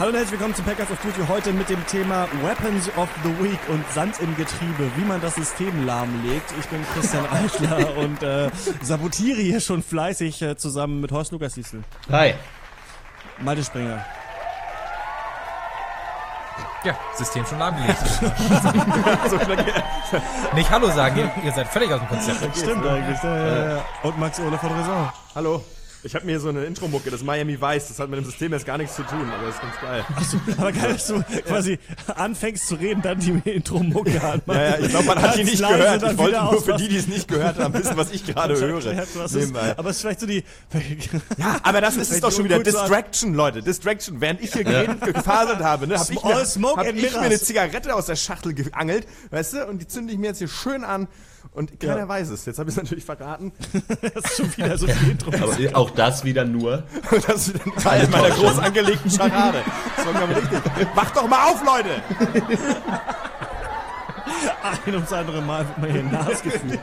Hallo und herzlich willkommen zu Packers of Duty, heute mit dem Thema Weapons of the Week und Sand im Getriebe, wie man das System lahmlegt. Ich bin Christian Eichler und sabotiere hier schon fleißig zusammen mit Horst Lukas Diesel. Hi. Malte Springer. Ja, System schon lahmgelegt. Nicht Hallo sagen, ihr seid völlig aus dem Konzept. Stimmt eigentlich. Ja. Und Max Ole von Raison. Hallo. Ich habe mir so eine Intro-Mucke, das Miami Vice, das hat mit dem System jetzt gar nichts zu tun, aber das ist ganz geil. Achso, aber geil, dass du quasi anfängst zu reden, dann die Intro-Mucke anmachst. Ja, ich glaube, man hat die nicht gehört. Ich wollte nur für die es nicht gehört haben, wissen, was ich gerade höre. Aber es ist vielleicht so die... Ja, aber das ist es doch schon wieder. Distraction, Leute, Distraction. Während ich hier gefaselt habe, ne, habe ich mir eine Zigarette aus der Schachtel geangelt, weißt du, und die zünde ich mir jetzt hier schön an. Und keiner weiß es. Jetzt habe ich es natürlich verraten. Das ist schon wieder so viel Intro. Aber auch das wieder nur. Das ist wieder ein Teil meiner groß angelegten Scharade. Das war mir richtig. Macht doch mal auf, Leute! Ein ums andere Mal wird man hier Nasgefühl.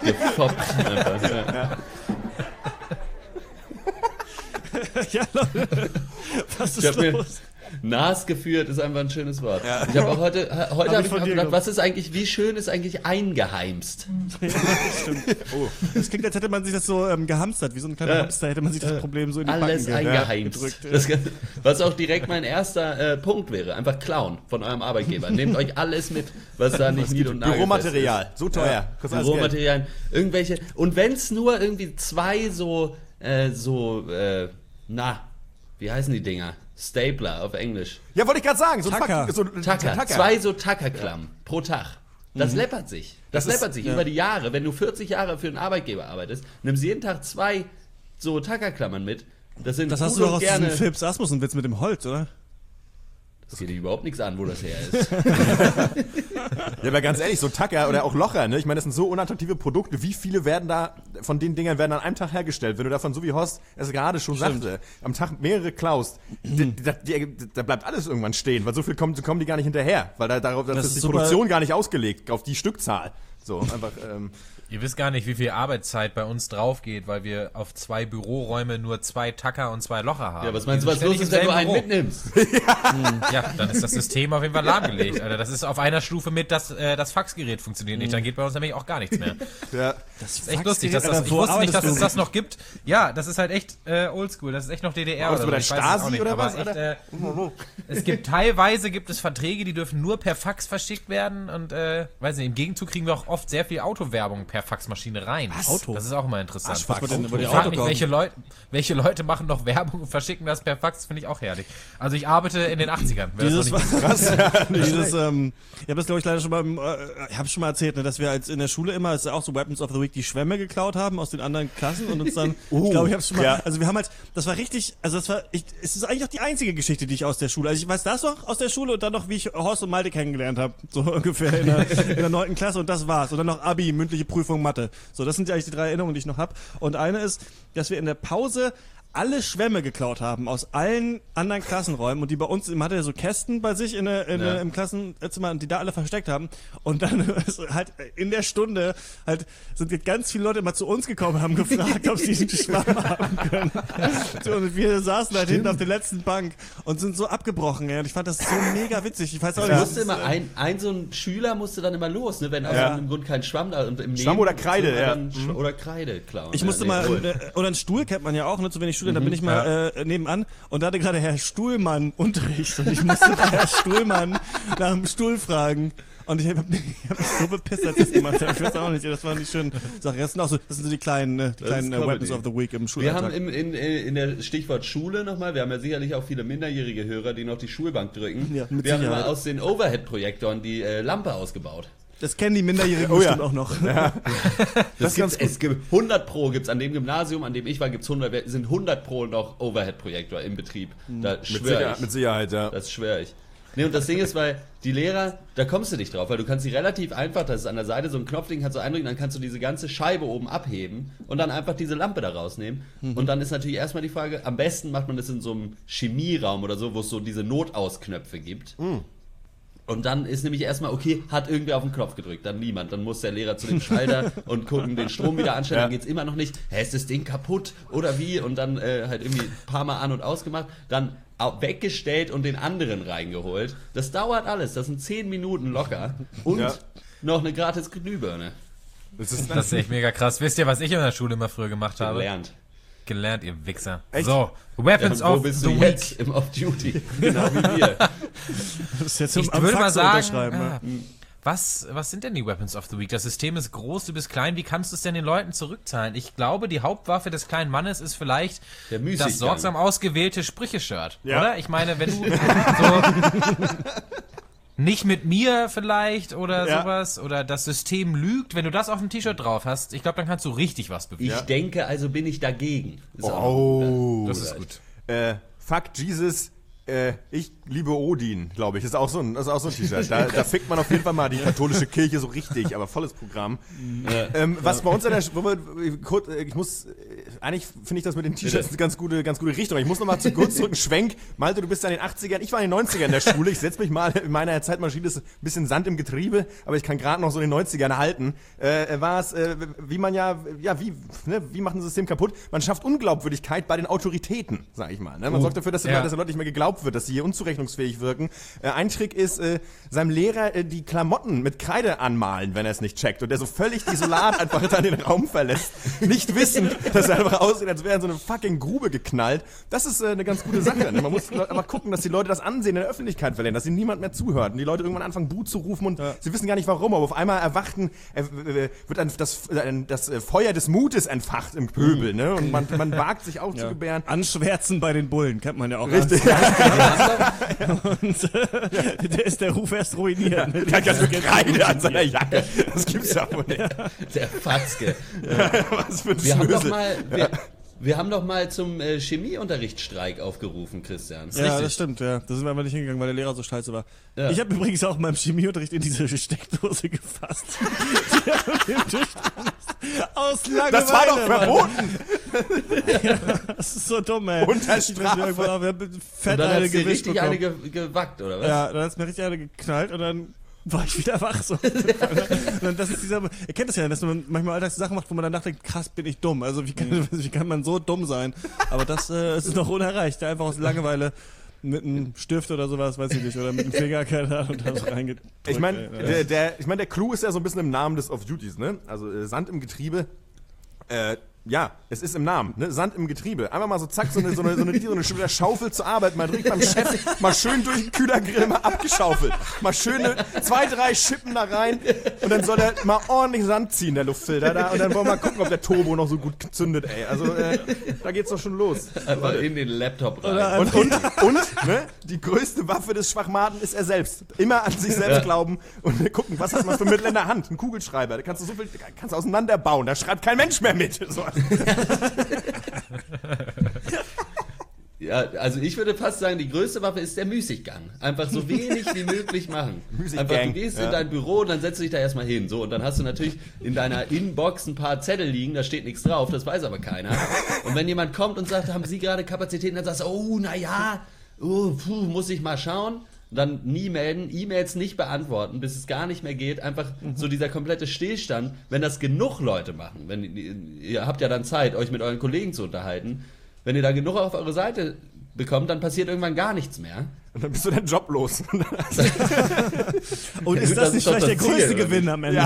Ja, Leute. Was ist los? Nasgeführt ist einfach ein schönes Wort. Ja. Ich habe auch heute habe ich gedacht, was ist eigentlich, wie schön ist eigentlich eingeheimst? Ja, das stimmt. Oh. Das klingt, als hätte man sich das so gehamstert, wie so ein kleiner Hamster, hätte man sich das Problem so in die alles Backen eingeheimst. Was auch direkt mein erster Punkt wäre, einfach klauen von eurem Arbeitgeber. Nehmt euch alles mit, was da nicht nied- und nagelfest Büromaterial, ist. so teuer. Büromaterial, irgendwelche, und wenn es nur irgendwie zwei wie heißen die Dinger? Stapler auf Englisch. Ja, wollte ich gerade sagen. So Tacker. Tacker. Zwei so Tackerklammen pro Tag. Das läppert sich. Das läppert sich über die Jahre. Wenn du 40 Jahre für einen Arbeitgeber arbeitest, nimmst du jeden Tag zwei so Tackerklammern mit. Das hast du doch aus diesem Philips Asmussen-Witz mit dem Holz, oder? Das geht dir überhaupt nichts an, wo das her ist. Ja, aber ganz ehrlich, so Tacker oder auch Locher, ne? Ich meine, das sind so unattraktive Produkte. Wie viele von den Dingern werden an einem Tag hergestellt? Wenn du davon, so wie Horst es gerade schon sagte, am Tag mehrere klaust, da bleibt alles irgendwann stehen, weil so viel kommen die gar nicht hinterher, weil darauf ist die Produktion gar nicht ausgelegt, auf die Stückzahl. So, einfach, Ihr wisst gar nicht, wie viel Arbeitszeit bei uns drauf geht, weil wir auf 2 Büroräume nur 2 Tacker und 2 Locher haben. Ja, was meinst du, was los ist, wenn du einen mitnimmst? Ja, dann ist das System auf jeden Fall lahmgelegt. Alter, das ist auf einer Stufe mit, dass das Faxgerät funktioniert nicht. Dann geht bei uns nämlich auch gar nichts mehr. Ja. Das ist echt lustig. Ich wusste nicht, dass es das noch gibt. Ja, das ist halt echt oldschool. Das ist echt noch DDR. Oder so. Ich Stasi weiß nicht, oder was? Es gibt teilweise Verträge, die dürfen nur per Fax verschickt werden. Und weiß nicht, im Gegenzug kriegen wir auch oft sehr viel Autowerbung per Faxmaschine rein. Was? Auto? Das ist auch immer interessant. Ich frage mich, welche Leute machen noch Werbung und verschicken das per Fax, finde ich auch herrlich. Also ich arbeite in den 80ern. Ich habe das, glaube ich, leider schon mal, ich habe schon mal erzählt, ne, dass wir als in der Schule immer, das ist auch so Weapons of the Week, die Schwämme geklaut haben aus den anderen Klassen und uns dann, ich glaube, ich habe es schon mal, also wir haben halt, das war richtig, also es ist eigentlich auch die einzige Geschichte, die ich aus der Schule, also ich weiß das noch aus der Schule und dann noch, wie ich Horst und Malte kennengelernt habe, so ungefähr in der 9. Klasse und das war's. Und dann noch Abi, mündliche Prüfung, Mathe. So, das sind ja eigentlich die 3 Erinnerungen, die ich noch habe. Und eine ist, dass wir in der Pause alle Schwämme geklaut haben aus allen anderen Klassenräumen und die bei uns, man hatte ja so Kästen bei sich im Klassenzimmer und die da alle versteckt haben und dann halt in der Stunde halt sind ganz viele Leute immer zu uns gekommen und haben gefragt, ob sie diesen Schwamm haben können. So, und wir saßen halt hinten auf der letzten Bank und sind so abgebrochen, ja, und ich fand das so mega witzig. Ich weiß auch nicht. Musste immer so ein Schüler musste dann immer los, ne, wenn im Grunde kein Schwamm da und im Schwamm oder Kreide, oder Kreide klauen. Ich musste mal oder einen Stuhl kennt man ja auch, ne, zu wenig Studenten, da bin ich mal nebenan und da hatte gerade Herr Stuhlmann Unterricht und ich musste bei Herr Stuhlmann nach dem Stuhl fragen. Und ich hab mich so bepisst, als ich das gemacht habe. Ich weiß auch nicht, das war nicht schön. Das sind so die kleinen Weapons of the Week im Schulalltag. Wir haben in der Stichwort Schule nochmal, wir haben ja sicherlich auch viele minderjährige Hörer, die noch die Schulbank drücken. Ja, wir haben mal aus den Overhead-Projektoren die Lampe ausgebaut. Das kennen die Minderjährigen bestimmt auch noch. Ja. Es gibt 100 Pro, gibt's an dem Gymnasium, an dem ich war, sind 100 Pro noch Overhead-Projektor im Betrieb. Da schwöre ich. Mit Sicherheit, ja. Das schwöre ich. Nee, und das Ding ist, weil die Lehrer, da kommst du nicht drauf, weil du kannst sie relativ einfach, das ist an der Seite so ein Knopfding, kannst du eindrücken, dann kannst du diese ganze Scheibe oben abheben und dann einfach diese Lampe da rausnehmen. Und dann ist natürlich erstmal die Frage, am besten macht man das in so einem Chemieraum oder so, wo es so diese Notausknöpfe gibt. Und dann ist nämlich erstmal, okay, hat irgendwer auf den Knopf gedrückt, dann niemand. Dann muss der Lehrer zu dem Schalter und gucken, den Strom wieder anstellen, dann geht's immer noch nicht. Ist das Ding kaputt oder wie? Und dann halt irgendwie ein paar Mal an- und ausgemacht. Dann weggestellt und den anderen reingeholt. Das dauert alles, das sind 10 Minuten locker und noch eine gratis Glühbirne. Das ist echt mega krass. Wisst ihr, was ich in der Schule immer früher gemacht habe? Gelernt, ihr Wichser. Echt? So, Weapons of bist the du Week. jetzt im Off-Duty? Genau wie wir. Das ist jetzt Ich am würde mal Fax sagen, unterschreiben, ne? was sind denn die Weapons of the Week? Das System ist groß, du bist klein, wie kannst du es denn den Leuten zurückzahlen? Ich glaube, die Hauptwaffe des kleinen Mannes ist vielleicht Der Müßiggang. das sorgsam ausgewählte Sprüche-Shirt, Ja. oder? Ich meine, wenn du so nicht mit mir vielleicht oder sowas, oder das System lügt, wenn du das auf dem T-Shirt drauf hast, ich glaube, dann kannst du richtig was bewegen. Ich denke, also bin ich dagegen. Ist auch Das ist gut. Fuck Jesus, ich liebe Odin, glaube ich. Das ist auch so ein T-Shirt. Da fickt man auf jeden Fall mal die katholische Kirche so richtig, aber volles Programm. Was bei uns in der eigentlich finde ich das mit den T-Shirts eine ganz gute Richtung. Ich muss noch mal kurz zurück einen Schwenk. Malte, du bist ja in den 80ern, ich war in den 90ern in der Schule. Ich setze mich mal in meiner Zeitmaschine, ist ein bisschen Sand im Getriebe, aber ich kann gerade noch so in den 90ern halten. War es, wie man wie macht ein System kaputt? Man schafft Unglaubwürdigkeit bei den Autoritäten, sag ich mal. Ne? Man sorgt dafür, dass den Leuten nicht mehr geglaubt wird, dass sie hier unzurechnungsfähig wirken. Ein Trick ist, seinem Lehrer die Klamotten mit Kreide anmalen, wenn er es nicht checkt. Und der so völlig desolat einfach dann den Raum verlässt. Nicht wissend, dass er einfach aussieht, als wäre er in so eine fucking Grube geknallt. Das ist eine ganz gute Sache. Ne? Man muss einfach gucken, dass die Leute das Ansehen in der Öffentlichkeit verlieren, dass ihnen niemand mehr zuhört. Und die Leute irgendwann anfangen, Buh zu rufen und sie wissen gar nicht warum. Aber auf einmal wird das Feuer des Mutes entfacht im Pöbel. Ne? Und man wagt sich auch zu gebären. Anschwärzen bei den Bullen, kennt man ja auch. Richtig. Und der Ruf erst ruiniert. Ne? Der hat ganz viel Kreide an seiner Jacke. Das gibt's ja wohl nicht. Der Fatzke. Was für ein Wir Wir haben doch mal zum Chemieunterrichtsstreik aufgerufen, Christian. Ja, richtig? das stimmt, ja. Da sind wir aber nicht hingegangen, weil der Lehrer so scheiße war. Ja. Ich habe übrigens auch in meinem Chemieunterricht in diese Steckdose gefasst. Die auf dem Tisch stand. Aus Langeweile. Das war doch verboten. Ja, das ist so dumm, ey. Unter Ich bin Strafe. irgendwann auf Fett Und dann eine hat's dir gewischt richtig bekommen. eine gewackt, oder was? Ja, dann hat's mir richtig eine geknallt und dann war ich wieder wach. So. Und dann, das ist dieser, ihr kennt das ja, dass man manchmal alltags Sachen macht, wo man dann nachdenkt, krass, bin ich dumm. Also wie kann man so dumm sein? Aber das ist noch unerreicht. Einfach aus Langeweile mit einem Stift oder sowas, weiß ich nicht, oder mit einem Finger, keine Ahnung, da so reingedrückt. Ich meine, der Clou ist ja so ein bisschen im Namen des Off-Duties, ne? Also Sand im Getriebe. Ja, es ist im Namen, ne? Sand im Getriebe. Einmal mal so zack, so eine Schaufel zur Arbeit, mal direkt beim Chef, mal schön durch den Kühlergrill mal abgeschaufelt. Mal schöne 2, 3 Schippen da rein und dann soll er mal ordentlich Sand ziehen, der Luftfilter da. Und dann wollen wir mal gucken, ob der Turbo noch so gut zündet, ey. Also, da geht's doch schon los. Einfach in den Laptop rein. Und ne? Die größte Waffe des Schwachmaten ist er selbst. Immer an sich selbst glauben und gucken, was hat man für Mittel in der Hand? Ein Kugelschreiber, da kannst du so viel, kannst du auseinanderbauen, da schreibt kein Mensch mehr mit. So. Ja, also ich würde fast sagen, die größte Waffe ist der Müßiggang. Einfach so wenig wie möglich machen. Müßiggang, Einfach, du gehst in dein Büro und dann setzt du dich da erstmal hin. So, und dann hast du natürlich in deiner Inbox ein paar Zettel liegen, da steht nichts drauf, das weiß aber keiner. Und wenn jemand kommt und sagt, haben Sie gerade Kapazitäten, dann sagst du, oh, naja, muss ich mal schauen. Dann nie melden, E-Mails nicht beantworten, bis es gar nicht mehr geht. Einfach so dieser komplette Stillstand, wenn das genug Leute machen. Ihr habt ja dann Zeit, euch mit euren Kollegen zu unterhalten. Wenn ihr da genug auf eure Seite bekommt, dann passiert irgendwann gar nichts mehr. Und dann bist du deinen Job los. Und ist das das nicht ist doch vielleicht der das Ziel, größte oder Gewinn nicht? am Ende?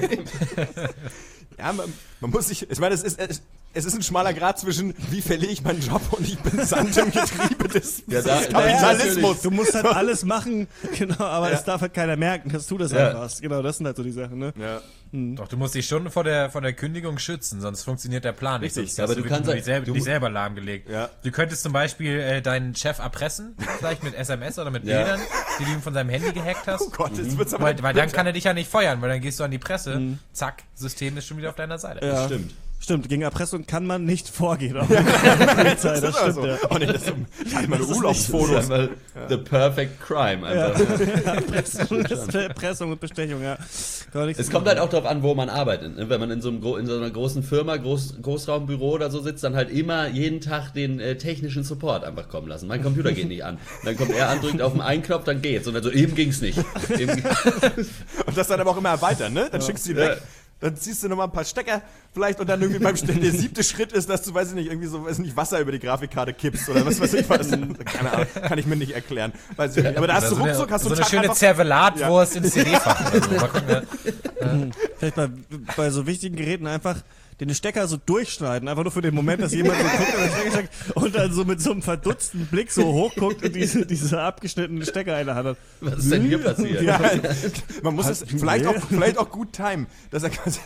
Ja, man muss sich, ich meine, es ist ein schmaler Grad zwischen, wie verliere ich meinen Job und ich bin Sand im Getriebe des Kapitalismus. Du musst halt alles machen, genau, aber es darf halt keiner merken, dass du das einfach hast. Genau, das sind halt so die Sachen, ne? Ja. Doch, du musst dich schon vor der Kündigung schützen, sonst funktioniert der Plan nicht. Richtig, Sonst aber hast du du kannst dich selber lahmgelegt. Ja. Du könntest zum Beispiel deinen Chef erpressen, vielleicht mit SMS oder mit Bildern, die du ihm von seinem Handy gehackt hast. Oh Gott, jetzt wird's aber Weil dann kann er dich ja nicht feuern, weil dann gehst du an die Presse, zack, System ist schon wieder auf deiner Seite. Ja. Stimmt. Gegen Erpressung kann man nicht vorgehen. Auch mit der Polizei, das stimmt, so. ja. Oh nee, ich hatte meine Das ist Urlaubsfotos. einfach the perfect crime. Einfach. Erpressung und Bestechung, ja. Es kommt halt auch darauf an, wo man arbeitet. Ne? Wenn man in so einer großen Firma, Großraumbüro oder so sitzt, dann halt immer jeden Tag den technischen Support einfach kommen lassen. Mein Computer geht nicht an. Dann kommt er an, drückt auf den einen Knopf, dann geht's. Und dann so, eben ging's nicht. Und das dann aber auch immer erweitern, ne? Dann schickst du die weg. dann ziehst du nochmal ein paar Stecker vielleicht und dann irgendwie der 7. Schritt ist, dass du, weiß ich nicht, irgendwie so, weiß ich nicht, Wasser über die Grafikkarte kippst oder was weiß ich was. Keine Ahnung, kann ich mir nicht erklären. Weiß ich nicht. Aber da hast du ruckzuck, hast du so eine schöne Zervelatwurst ins CD-Fach. Vielleicht bei so wichtigen Geräten einfach den Stecker so durchschneiden, einfach nur für den Moment, dass jemand so guckt und dann so mit so einem verdutzten Blick so hochguckt und diese abgeschnittenen Stecker in der Hand hat. Was ist denn hier passiert? Ja, man muss es vielleicht auch gut timen, dass er quasi,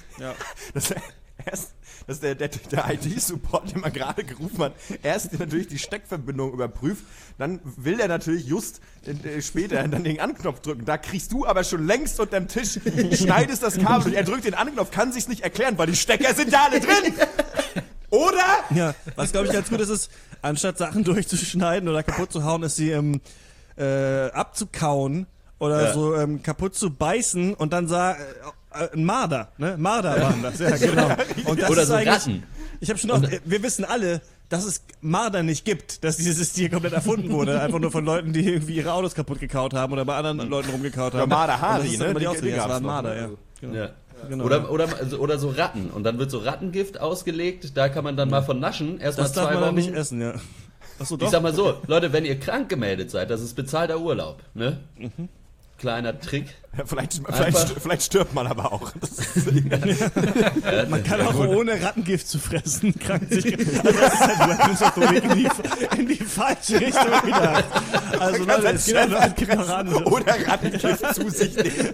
dass der IT-Support, den man gerade gerufen hat, erst natürlich die Steckverbindung überprüft, dann will er natürlich just später dann den Anknopf drücken. Da kriegst du aber schon längst unterm Tisch, schneidest das Kabel durch, er drückt den Anknopf, kann sich's nicht erklären, weil die Stecker sind ja alle drin! Oder? Ja, was glaube ich ganz gut ist, anstatt Sachen durchzuschneiden oder kaputt zu hauen, ist sie abzukauen oder so kaputt zu beißen und dann ein Marder, ne? Marder waren das, ja genau. Und das Oder ist so eigentlich, Ratten. ich habe schon oft, wir wissen alle, dass es Marder nicht gibt, dass dieses Tier komplett erfunden wurde, einfach nur von Leuten, die irgendwie ihre Autos kaputt gekaut haben oder bei anderen Leuten rumgekaut haben. Ja, Marder-Hari, ne? ne? Die Ausrede, das war noch, Marder, ne? ja. Genau. Ja. Genau. Oder so Ratten. Und dann wird so Rattengift ausgelegt, da kann man dann mal von naschen. Erstmal Das darf 2 man Wochen. dann nicht essen, ja. Achso, doch. Ich sag mal so, Leute, wenn ihr krank gemeldet seid, das ist bezahlter Urlaub, ne? Kleiner Trick. Ja, vielleicht stirbt man aber auch. Man kann auch ohne Rattengift zu fressen krank sich. Also das ist halt Weapons of the Week in die falsche Richtung gedacht. Also Leute, es gibt noch andere. Oder Rattengift zu sich nehmen.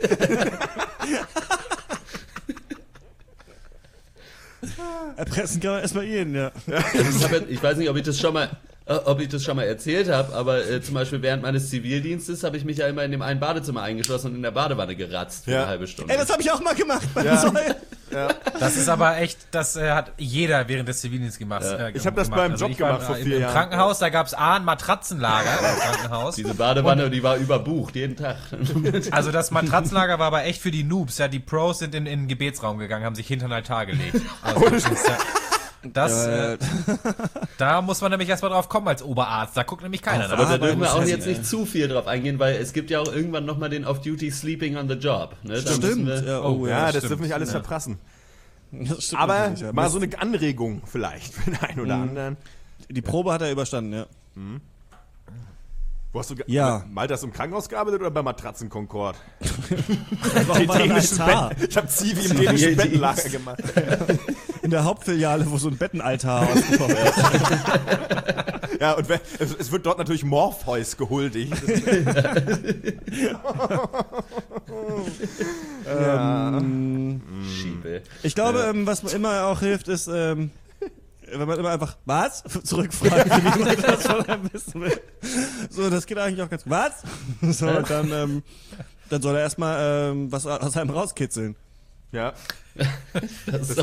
Erpressen kann man erstmal jeden, ja. Ich weiß nicht, ob ich das schon mal erzählt habe, aber zum Beispiel während meines Zivildienstes habe ich mich ja immer in dem einen Badezimmer eingeschlossen und in der Badewanne geratzt für eine halbe Stunde. Ey, das habe ich auch mal gemacht beim Soll. Ja. Das ist aber echt, das hat jeder während des Zivildienstes gemacht. Ich habe das beim Job gemacht vor 4 Jahren. Im Krankenhaus, da gab es ein Matratzenlager im Krankenhaus. Diese Badewanne, die war überbucht, jeden Tag. Also das Matratzenlager war aber echt für die Noobs. Ja, die Pros sind in den Gebetsraum gegangen, haben sich hinter den Altar gelegt. Also, da muss man nämlich erstmal drauf kommen als Oberarzt. Da guckt nämlich keiner nach. Aber da dürfen wir auch jetzt nicht zu viel drauf eingehen, weil es gibt ja auch irgendwann nochmal den Off-Duty Sleeping on the Job. Ne? Stimmt. Das dürfen wir nicht alles verprassen. Aber nicht, mal so eine Anregung vielleicht für den einen oder anderen. Die Probe hat er überstanden, ja. Wo hast du Ja. das im Krankenhaus gearbeitet oder bei Matratzen Concord? Ich habe Zivi im dänischen Bettenlager gemacht. In der Hauptfiliale, wo so ein Bettenaltar ausgekommen ist. Ja, und es wird dort natürlich Morpheus gehuldigt. Schiebe. Ich glaube, was immer auch hilft, ist, wenn man immer einfach, was? Zurückfragt, wie man das von einem wissen will. So, das geht eigentlich auch ganz gut. Was? So, und dann soll er erstmal was aus einem rauskitzeln. Ja. Das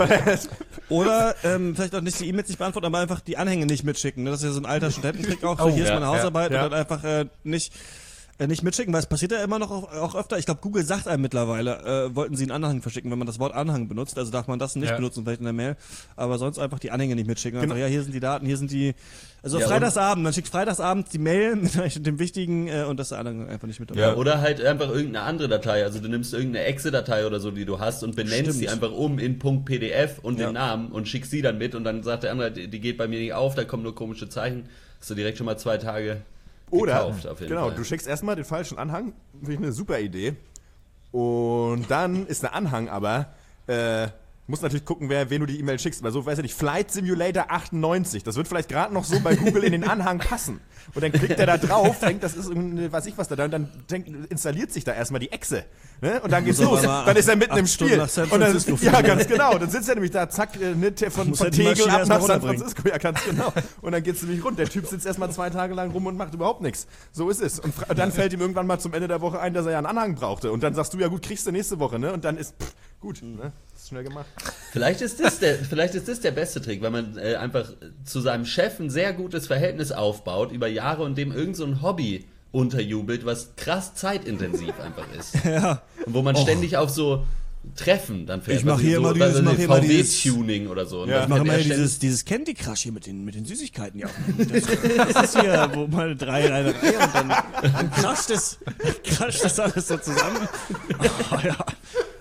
Oder vielleicht auch nicht die E-Mails nicht beantworten, aber einfach die Anhänge nicht mitschicken. Ne? Das ist ja so ein alter Studententrick auch. So, hier ist meine Hausarbeit und dann einfach nicht mitschicken, weil es passiert ja immer noch auch öfter. Ich glaube, Google sagt einem mittlerweile, wollten sie einen Anhang verschicken, wenn man das Wort Anhang benutzt. Also darf man das nicht benutzen, vielleicht in der Mail. Aber sonst einfach die Anhänge nicht mitschicken. Einfach, hier sind die Daten, hier sind die. Also Freitagsabend, man schickt Freitagsabend die Mail mit dem Wichtigen und das Anhang einfach nicht mit dabei. Ja, oder halt einfach irgendeine andere Datei. Also du nimmst irgendeine Exe-Datei oder so, die du hast und benennst sie einfach in .pdf und den Namen und schickst sie dann mit und dann sagt der andere, die geht bei mir nicht auf, da kommen nur komische Zeichen. Hast du direkt schon mal 2 Tage gekauft, auf jeden Fall. Du schickst erstmal den falschen Anhang, finde ich eine super Idee. Und dann ist der Anhang aber, musst natürlich gucken, wen du die E-Mail schickst. Weil so, weiß ich nicht, Flight Simulator 98, das wird vielleicht gerade noch so bei Google in den Anhang passen. Und dann klickt er da drauf, denkt, das ist irgendeine, weiß ich was da, und dann installiert sich da erstmal die Echse. Ne? Und dann geht's los. Dann ist er mitten im Spiel. Und dann, ja, ganz genau. Dann sitzt er nämlich da, zack, von Tegel ab nach San Francisco. Ja, ganz genau. Und dann geht's nämlich rund. Der Typ sitzt erstmal 2 Tage lang rum und macht überhaupt nichts. So ist es. Und dann fällt ihm irgendwann mal zum Ende der Woche ein, dass er ja einen Anhang brauchte. Und dann sagst du, ja gut, kriegst du nächste Woche, ne? Und dann ist, gut, ne? Schnell gemacht. Vielleicht ist das der beste Trick, weil man einfach zu seinem Chef ein sehr gutes Verhältnis aufbaut über Jahre und dem irgend so ein Hobby unterjubelt, was krass zeitintensiv einfach ist. Ja. Und wo man ständig auf so Treffen dann fährt. Ich mache hier immer dieses VW-Tuning oder so. Ja, ich mache immer dieses Candy Crush hier mit den Süßigkeiten. Ja. Das ist hier, wo mal 3 in einer Reihe und dann crasht das alles so zusammen. Oh, ja.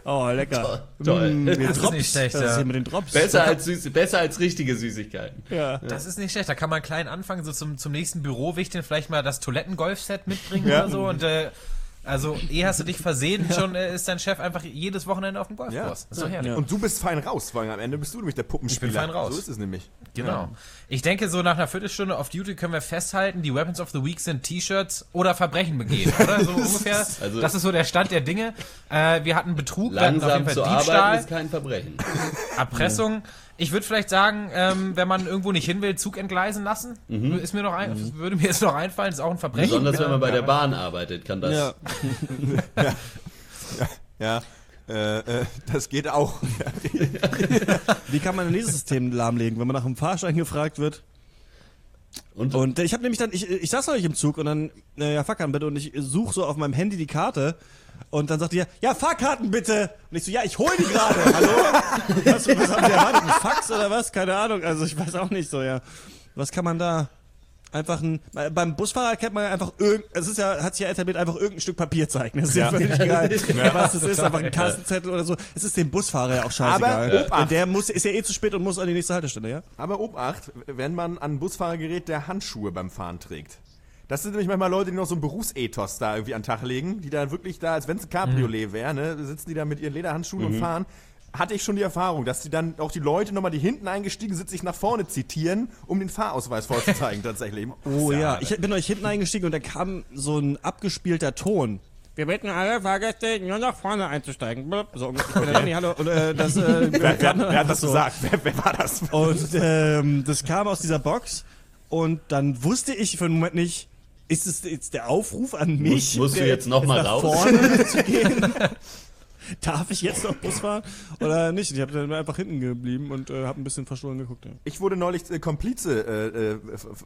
Oh, lecker. Toll. Das ist nicht schlecht, Das ist ja. hier mit den Drops. Besser als richtige Süßigkeiten. Ja. Das ist nicht schlecht, da kann man klein anfangen, so zum nächsten Bürowichteln vielleicht mal das Toilettengolfset mitbringen Ja. oder so und also hast du dich versehen, schon ist dein Chef einfach jedes Wochenende auf dem Golfkurs. Ja. Das ist doch herrlich. Ja. Und du bist fein raus, weil am Ende bist du nämlich der Puppenspieler. Ich bin fein raus. So ist es nämlich. Genau. Ich denke, so nach einer Viertelstunde auf Duty können wir festhalten, die Weapons of the Week sind T-Shirts oder Verbrechen begehen, oder? So ungefähr. Also- das ist so der Stand der Dinge. Wir hatten Betrug, wir hatten auf Langsam jeden zu Fall arbeiten Diebstahl, ist kein Verbrechen. Erpressung. Ich würde vielleicht sagen, wenn man irgendwo nicht hin will, Zug entgleisen lassen. Ist mir würde mir jetzt noch einfallen, ist auch ein Verbrechen. Besonders wenn man bei der Bahn arbeitet, kann das. Ja. Ja, das geht auch. Wie kann man ein Lesesystem lahmlegen, wenn man nach einem Fahrschein gefragt wird? Und ich habe nämlich dann, ich saß neulich im Zug und dann, Fahrkarten bitte, und ich suche so auf meinem Handy die Karte und dann sagt die, ja, Fahrkarten bitte. Und ich so, ja, ich hol die gerade, hallo? Was haben Sie erwartet, ein Fax oder was? Keine Ahnung, also ich weiß auch nicht so, ja. Was kann man da? Einfach beim Busfahrer kennt man einfach hat sich ja etabliert, einfach irgendein Stück Papier zeigen. Das ist ja völlig egal, was es ist, einfach ein Kassenzettel oder so. Es ist dem Busfahrer ja auch scheißegal. Aber Und der ist ja eh zu spät und muss an die nächste Haltestelle, ja? Aber Obacht, wenn man an ein Busfahrer gerät, der Handschuhe beim Fahren trägt. Das sind nämlich manchmal Leute, die noch so ein Berufsethos da irgendwie an den Tag legen, die da wirklich da, als wenn es ein Cabriolet wäre, ne, sitzen die da mit ihren Lederhandschuhen und fahren. Hatte ich schon die Erfahrung, dass die dann auch die Leute nochmal, die hinten eingestiegen sind, sich nach vorne zitieren, um den Fahrausweis vorzuzeigen tatsächlich. Oh ja, ich bin euch hinten eingestiegen und da kam so ein abgespielter Ton. Wir bitten alle Fahrgäste nur nach vorne einzusteigen. So, ich bin Danny, hallo. Und, Wer hat das gesagt? Wer war das? Und das kam aus dieser Box und dann wusste ich für einen Moment nicht, ist es jetzt der Aufruf an mich? Musst du jetzt noch mal nach raus? vorne zu gehen? Darf ich jetzt noch Bus fahren oder nicht? Ich habe dann einfach hinten geblieben und habe ein bisschen verstohlen geguckt. Ja. Ich wurde neulich Komplize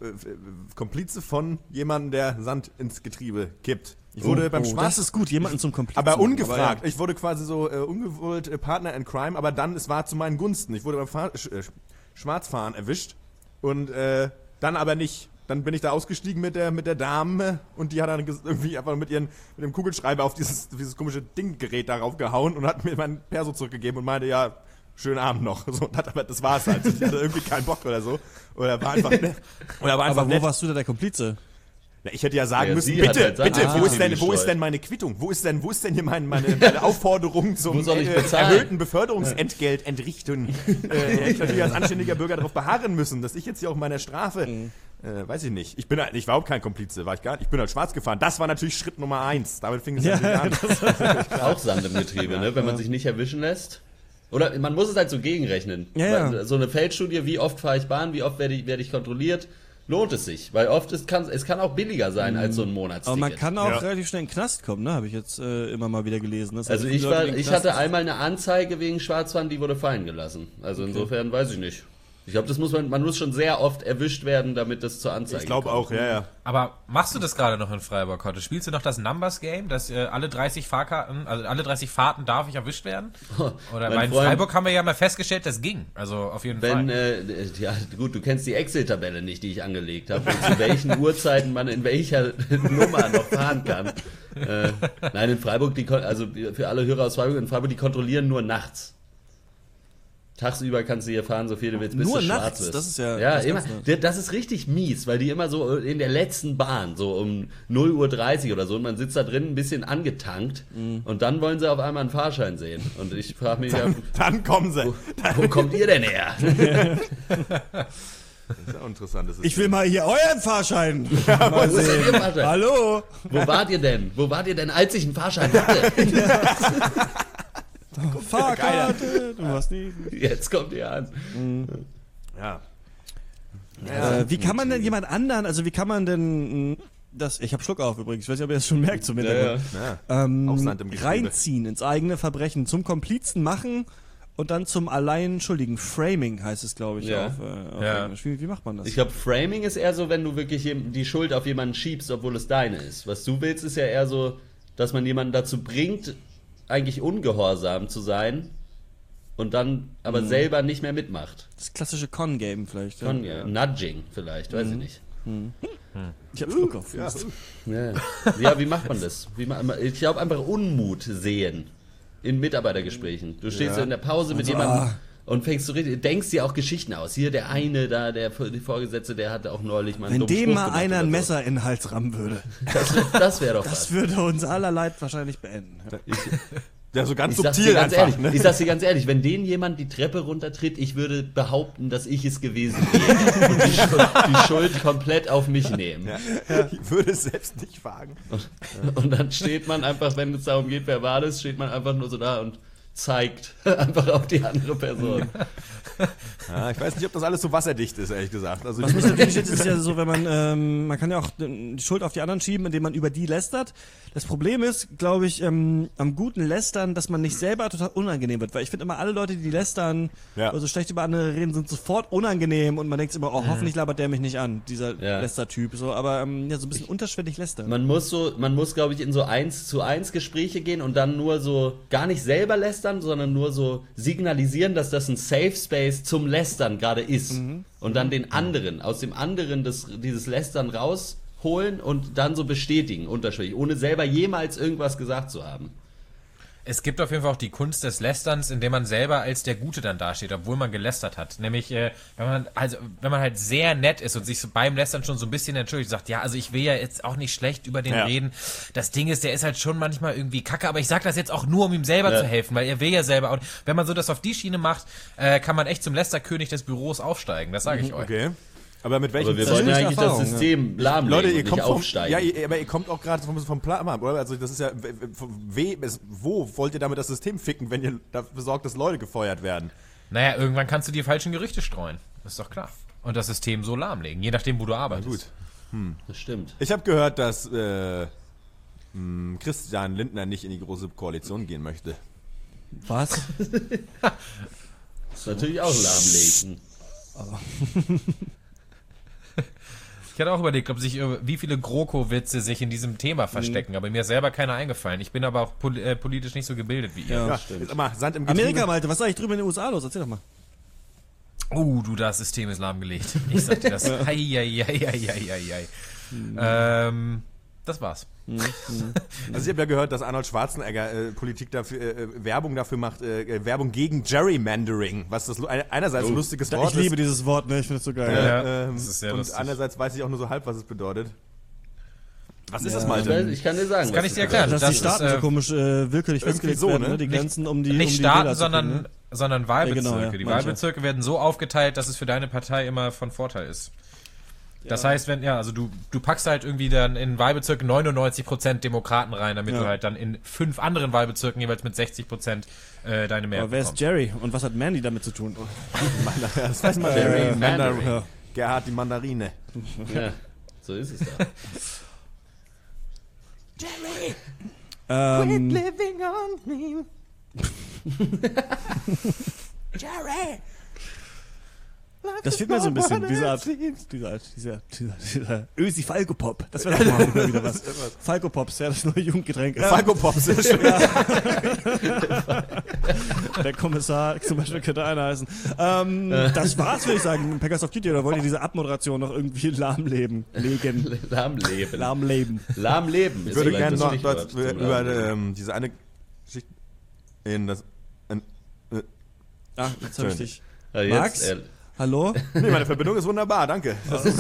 von jemandem, der Sand ins Getriebe kippt. Ich wurde beim Das ist gut, jemanden zum Komplizen. aber ungefragt. Aber, Ich wurde quasi so ungewollt Partner in Crime, aber dann, es war zu meinen Gunsten. Ich wurde beim Schwarzfahren erwischt und dann aber nicht. Dann bin ich da ausgestiegen mit der Dame und die hat dann irgendwie einfach mit dem Kugelschreiber auf dieses komische Dinggerät darauf gehauen und hat mir meinen Perso zurückgegeben und meinte, ja, schönen Abend noch. So, und aber das war's halt. Ich hatte irgendwie keinen Bock oder so. Oder war einfach nett. aber wo warst du da der Komplize? Ja, ich hätte ja sagen müssen, sie hat bitte, halt Sachen bitte, wo gestreut. ist denn meine Quittung? Wo ist denn hier meine Aufforderung zum Wo soll ich bezahlen? erhöhten Beförderungsentgelt entrichten? Hätte ich natürlich als anständiger Bürger darauf beharren müssen, dass ich jetzt hier auch meiner Strafe, weiß ich nicht. Ich war überhaupt kein Komplize, war ich gar nicht. Ich bin halt schwarz gefahren. Das war natürlich Schritt Nummer 1. Damit fing es natürlich an. Auch Sand im Getriebe, ne? Wenn man sich nicht erwischen lässt. Oder man muss es halt so gegenrechnen. Ja. Weil so eine Feldstudie, wie oft fahre ich Bahn, wie oft werde ich kontrolliert, lohnt es sich. Weil oft es kann auch billiger sein als so ein Monatsticket. Aber man kann auch relativ schnell in den Knast kommen, ne? Habe ich jetzt immer mal wieder gelesen. Also ich hatte einmal eine Anzeige wegen Schwarzfahren, die wurde fallen gelassen. Also insofern weiß ich nicht. Ich glaube, man muss schon sehr oft erwischt werden, damit das zur Anzeige Ich glaube kommt. auch, ja. Aber machst du das gerade noch in Freiburg, Kotte? Spielst du noch das Numbers Game, dass alle 30 Fahrkarten, also alle 30 Fahrten darf ich erwischt werden? Oder Mein in Freund- Freiburg haben wir ja mal festgestellt, das ging. Also auf jeden Fall. Ja gut, du kennst die Excel-Tabelle nicht, die ich angelegt habe, und zu welchen Uhrzeiten man in welcher Nummer noch fahren kann. Nein, in Freiburg, also für alle Hörer aus Freiburg, in Freiburg, die kontrollieren nur nachts. Tagsüber kannst du hier fahren, so viel du willst, bis Nur du schwarz nachts? bist. Das ist ja... Ja, das immer. ist Das ist richtig mies, weil die immer so in der letzten Bahn, so um 0:30 Uhr oder so, und man sitzt da drin ein bisschen angetankt und dann wollen sie auf einmal einen Fahrschein sehen. Und ich frage mich, Dann kommen sie. wo kommt ihr denn her? Das ist auch interessant. Ich will mal hier euren Fahrschein mal Wo ist denn sehen. Ihr Fahrschein? Hallo? Wo wart ihr denn? Wo wart ihr denn, als ich einen Fahrschein hatte? Fahrkarte. Du hast nie... Jetzt kommt ihr an. Ja. wie kann man denn jemand anderen, also wie kann man denn das, ich habe Schluck auf übrigens, ich weiß nicht, ob ihr das schon merkt zum Hintergrund, Auch Sand im Getriebe. reinziehen ins eigene Verbrechen, zum Komplizen machen und dann zum allein Schuldigen. Framing heißt es, glaube ich, Ja. auf Ja. Englisch. Wie macht man das? Ich glaube, Framing ist eher so, wenn du wirklich die Schuld auf jemanden schiebst, obwohl es deine ist. Was du willst, ist ja eher so, dass man jemanden dazu bringt, eigentlich ungehorsam zu sein und dann aber selber nicht mehr mitmacht. Das klassische Con-Game vielleicht. Nudging vielleicht, weiß ich nicht. Ich habe Schluck auf. Ja, wie macht man das? Ich glaube einfach Unmut sehen. in Mitarbeitergesprächen. Du stehst so in der Pause mit jemandem und denkst dir auch Geschichten aus. Hier der eine da, die Vorgesetzte, der hatte auch neulich mal einen Wenn dummen dem Spruch mal gemacht einer oder ein so. Messer in den Hals rammen würde, Das wäre doch was. das würde uns aller Leid wahrscheinlich beenden. Ja, so ganz Ich sag's dir subtil ganz einfach. ehrlich, Ne? ich sag's dir ganz ehrlich, wenn denen jemand die Treppe runtertritt, ich würde behaupten, dass ich es gewesen wäre. Und die Schuld komplett auf mich nehmen. Ich würde es selbst nicht wagen. Und dann steht man einfach, wenn es darum geht, wer war das, steht man einfach nur so da und zeigt einfach auf die andere Person. Ja, ich weiß nicht, ob das alles so wasserdicht ist, ehrlich gesagt. Also Was mich natürlich jetzt ist ja so, wenn man kann ja auch die Schuld auf die anderen schieben, indem man über die lästert. Das Problem ist, glaube ich, am guten Lästern, dass man nicht selber total unangenehm wird, weil ich finde immer alle Leute, die lästern oder so schlecht über andere reden, sind sofort unangenehm und man denkt immer, oh, hoffentlich labert der mich nicht an, dieser Lästertyp, so, aber so ein bisschen unterschwellig lästern. Man muss, glaube ich, in so 1-zu-1 Gespräche gehen und dann nur so gar nicht selber lästern, sondern nur so signalisieren, dass das ein Safe Space zum Lästern gerade ist. Und dann den anderen, aus dem anderen dieses Lästern rausholen und dann so bestätigen, unterschwellig, ohne selber jemals irgendwas gesagt zu haben. Es gibt auf jeden Fall auch die Kunst des Lästerns, indem man selber als der Gute dann dasteht, obwohl man gelästert hat. Nämlich, wenn man halt sehr nett ist und sich so beim Lästern schon so ein bisschen entschuldigt, sagt, ja, also ich will ja jetzt auch nicht schlecht über den reden. Das Ding ist, der ist halt schon manchmal irgendwie kacke, aber ich sag das jetzt auch nur, um ihm selber zu helfen, weil er will ja selber. Und wenn man so das auf die Schiene macht, kann man echt zum Lästerkönig des Büros aufsteigen. Das sage ich euch. okay. Aber mit welchem Aber wir wollen ja eigentlich Erfahrung, das System lahmlegen Leute, ihr und kommt nicht aufsteigen. aber ihr kommt auch gerade vom Plan ab, oder? Also das ist ja, wo wollt ihr damit das System ficken, wenn ihr dafür sorgt, dass Leute gefeuert werden? Naja, irgendwann kannst du die falschen Gerüchte streuen. Das ist doch klar. Und das System so lahmlegen, je nachdem, wo du arbeitest. Gut. Das stimmt. Ich habe gehört, dass Christian Lindner nicht in die große Koalition gehen möchte. Was? Das ist natürlich auch lahmlegen. Ich hatte auch überlegt, wie viele GroKo-Witze sich in diesem Thema verstecken, aber mir ist selber keiner eingefallen. Ich bin aber auch politisch nicht so gebildet wie ihr. Ja. Sag mal, Sand im Getriebe. Amerika, Malte, was ist eigentlich drüben in den USA los? Erzähl doch mal. Oh, du, das System ist lahmgelegt. Ich sag dir das. Eieieiei. Das war's. Also ich habe ja gehört, dass Arnold Schwarzenegger Politik dafür, Werbung dafür macht, Werbung gegen Gerrymandering, was das einerseits ein lustiges Wort Ich liebe dieses Wort, ne? Ich finde es so geil. Das ist sehr und lustig. andererseits weiß ich auch nur so halb, was es bedeutet. Was ist das, Malte? Ich kann dir sagen, Das kann ich dir erklären. Dass die Staaten so komisch willkürlich festgelegt so, werden, ne? ne? Die Grenzen um die Nicht um die Staaten, Wähler zu kriegen, ne? sondern Wahlbezirke. Ja, genau, ja. Die Manche. Wahlbezirke werden so aufgeteilt, dass es für deine Partei immer von Vorteil ist. Das heißt, du packst halt irgendwie dann in Wahlbezirken 99% Demokraten rein, damit du halt dann in 5 anderen Wahlbezirken jeweils mit 60% deine Mehrheit Aber wer ist bekommst. Jerry? Und was hat Mandy damit zu tun? Das weiß man. Gerrymandering. Ja. Gerhard die Mandarine. Ja, so ist es da. living on me. Jerry. Das fehlt mir so ein bisschen, dieser Ösi-Falco-Pop. Das wäre doch mal wieder was. Falco-Pops, ja, das neue Jugendgetränk. Falco Pops, sehr schön. Der Kommissar zum Beispiel könnte einer heißen. Das war's, würde ich sagen, mit Packers of Duty. Oder wollt ihr diese Abmoderation noch irgendwie lahmleben? Lahmleben. Lahmleben. Lahmleben. Ich würde gerne noch Stichwort zum über Lahmleben. diese eine Geschichte in das... Ah, jetzt hab ich dich. Ja, jetzt, Max? Hallo? Nee, meine Verbindung ist wunderbar, danke.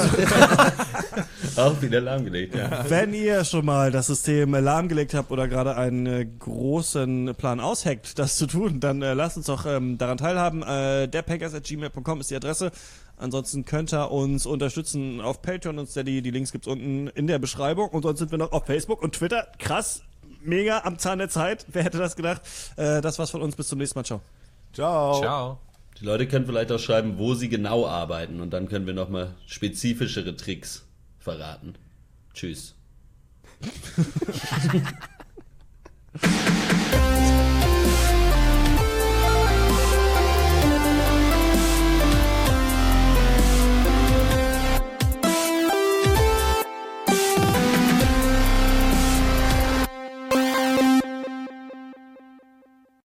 auch wieder lahmgelegt, ja. Wenn ihr schon mal das System lahmgelegt habt oder gerade einen großen Plan ausheckt, das zu tun, dann lasst uns doch daran teilhaben. derpackers@gmail.com ist die Adresse. Ansonsten könnt ihr uns unterstützen auf Patreon und Steady. Die Links gibt's unten in der Beschreibung. Und sonst sind wir noch auf Facebook und Twitter. Krass, mega am Zahn der Zeit. Wer hätte das gedacht? Das war's von uns. Bis zum nächsten Mal. Ciao. Ciao. Ciao. Die Leute können vielleicht auch schreiben, wo sie genau arbeiten und dann können wir nochmal spezifischere Tricks verraten. Tschüss.